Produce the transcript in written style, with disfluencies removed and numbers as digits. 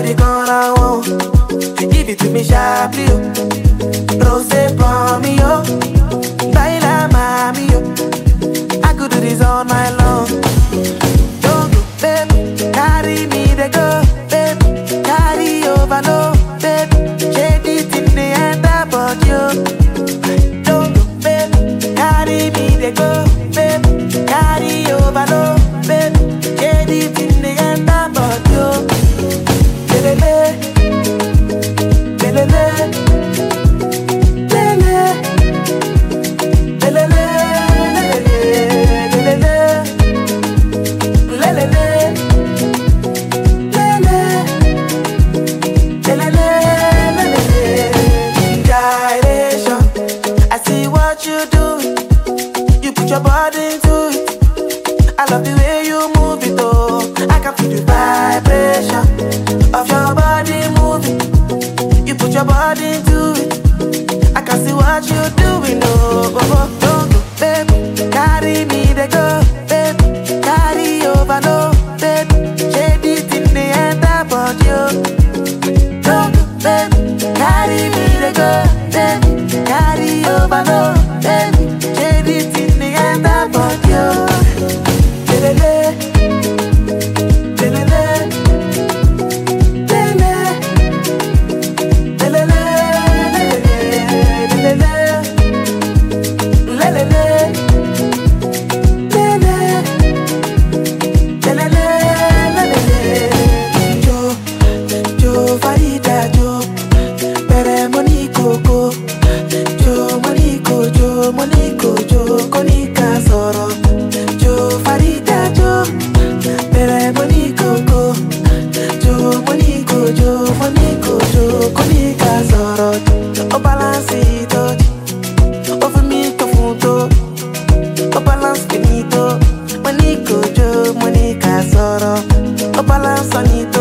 body gonna want. Give it to me sharply, yo. Rose for me, yo. Baila mami, yo. I could do this all night long. Don't go, baby. Carry me, they go, baby. Carry over, no, baby. Shade it in the end, but you. Don't go, baby. Carry me, they go, baby. Carry over, no, baby. Shade it in the end, but you. Lelele, lelele, lelele, lelele, lelele, lelele, gyration. I see what you do. You put your body into it. I love the way you move it, oh. I can feel the vibration of your body moving. You put your body into it. I can see what you're doing, oh. Don't go, baby. Carry me, they go, baby. Carry over, no, baby. Shade it in the end, but you. Don't go, baby. Carry me, they go, baby. Carry over, no, baby. Shade it in the end, but you. Lelele, lelele, lelele, lelele, lelele, lelele, Jo, Jo, Farida, Jo, Pere Monico, Jo, Monico, Jo, Konika Soro, Jo, Farida, Jo, Pere Monico, Jo, Konika Soro, O balance it, O finito funto, O balance finito, Monico, Jo, Monica Soro, O balance onito.